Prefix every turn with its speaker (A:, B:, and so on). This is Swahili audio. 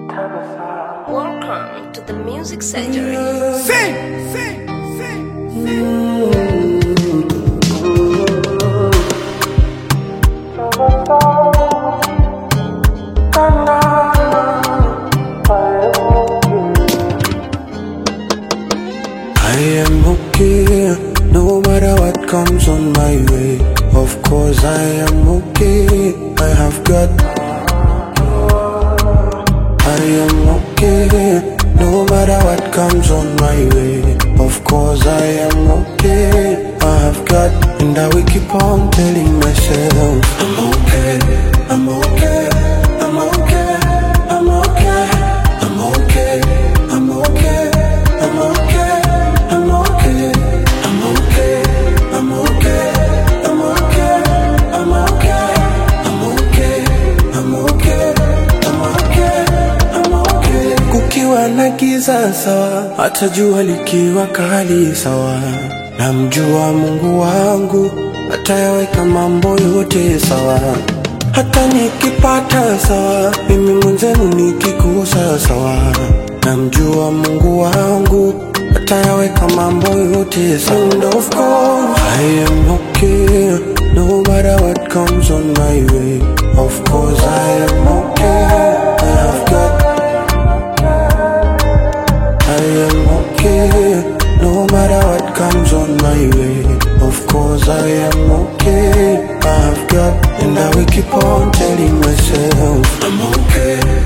A: Welcome to the Music Surgery.
B: Sing. I am okay, no matter what comes on my way. Of course I am okay, I have got. I am okay, no matter what comes on my way. Of course I am okay, I have got. And I will keep on telling myself I'm okay, I'm okay, I'm okay, I'm okay, I'm okay, I'm okay, I'm okay, I'm okay, I'm okay, I'm okay, I'm okay, I'm okay, I'm okay, I'm okay, I'm okay, I'm okay. Kukiwa na giza sawa, hata jua likiwa kali sawa. Namjua Mungu wangu, atayaweka mambo yote sawa. Hata nikipata sawa, mimi mwenzenu nikikosa sawa. Namjua Mungu wangu, atayaweka mambo yote sawa. And of course, I am okay, no matter what comes on my way. Of course I am okay, I have got. I am okay, no matter what comes on my way. Of course I am okay, I have got. And I will keep on telling myself I'm okay.